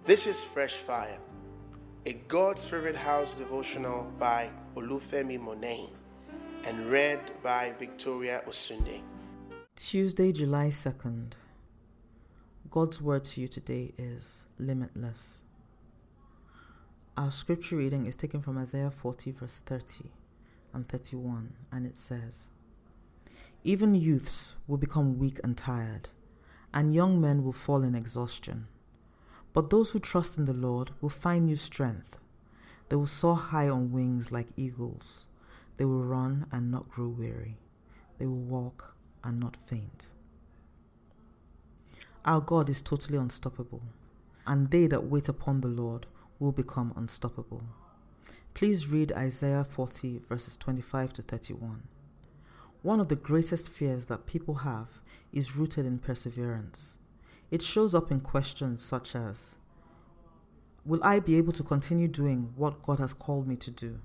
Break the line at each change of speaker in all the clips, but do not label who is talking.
This is Fresh Fire, a God's Favorite House devotional by Olufemi Monain and read by Victoria Osunde.
Tuesday, July 2nd. God's word to you today is limitless. Our scripture reading is taken from Isaiah 40 verse 30 and 31, and it says, "Even youths will become weak and tired, and young men will fall in exhaustion. But those who trust in the Lord will find new strength. They will soar high on wings like eagles. They will run and not grow weary. They will walk and not faint." Our God is totally unstoppable, and they that wait upon the Lord will become unstoppable. Please read Isaiah 40 verses 25 to 31. One of the greatest fears that people have is rooted in perseverance. It shows up in questions such as, will I be able to continue doing what God has called me to do?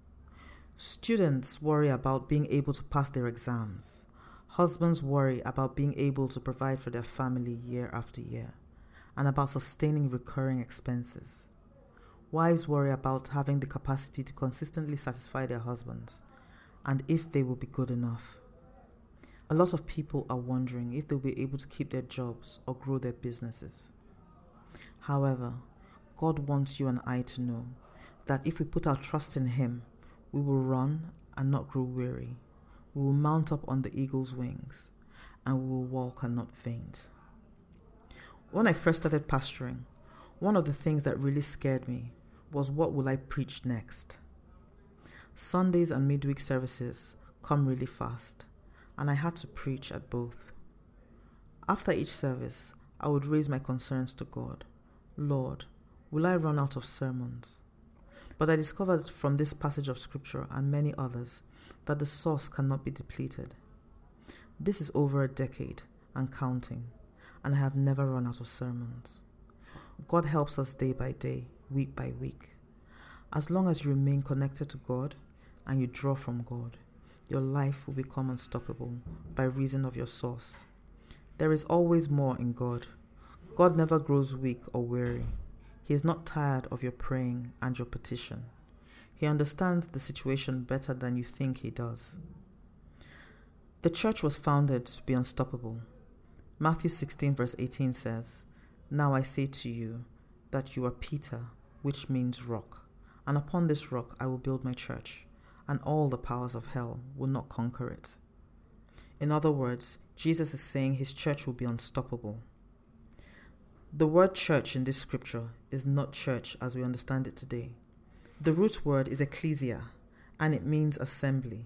Students worry about being able to pass their exams. Husbands worry about being able to provide for their family year after year and about sustaining recurring expenses. Wives worry about having the capacity to consistently satisfy their husbands and if they will be good enough. A lot of people are wondering if they'll be able to keep their jobs or grow their businesses. However, God wants you and I to know that if we put our trust in Him, we will run and not grow weary. We will mount up on the eagle's wings, and we will walk and not faint. When I first started pastoring, one of the things that really scared me was, what will I preach next? Sundays and midweek services come really fast, and I had to preach at both. After each service, I would raise my concerns to God. Lord, will I run out of sermons? But I discovered from this passage of scripture and many others that the source cannot be depleted. This is over a decade and counting, and I have never run out of sermons. God helps us day by day, week by week. As long as you remain connected to God and you draw from God, your life will become unstoppable by reason of your source. There is always more in God. God never grows weak or weary. He is not tired of your praying and your petition. He understands the situation better than you think He does. The church was founded to be unstoppable. Matthew 16 verse 18 says, "Now I say to you that you are Peter, which means rock, and upon this rock I will build my church, and all the powers of hell will not conquer it." In other words, Jesus is saying His church will be unstoppable. The word church in this scripture is not church as we understand it today. The root word is ecclesia, and it means assembly.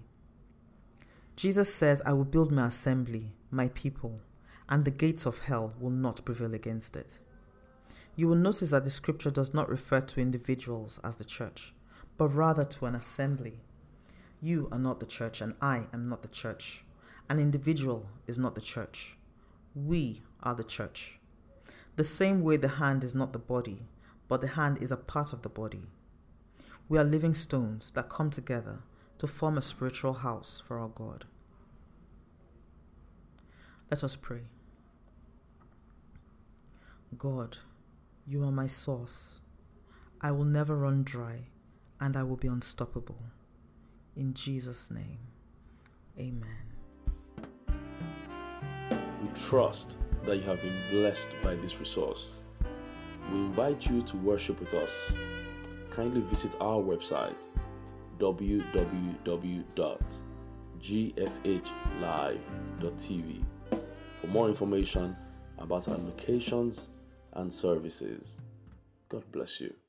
Jesus says, "I will build my assembly, my people, and the gates of hell will not prevail against it." You will notice that the scripture does not refer to individuals as the church, but rather to an assembly. You are not the church, and I am not the church. An individual is not the church. We are the church. The same way the hand is not the body, but the hand is a part of the body. We are living stones that come together to form a spiritual house for our God. Let us pray. God, You are my source. I will never run dry, and I will be unstoppable. In Jesus' name, amen.
We trust that you have been blessed by this resource. We invite you to worship with us. Kindly visit our website www.gfhlive.tv for more information about our locations and services. God bless you.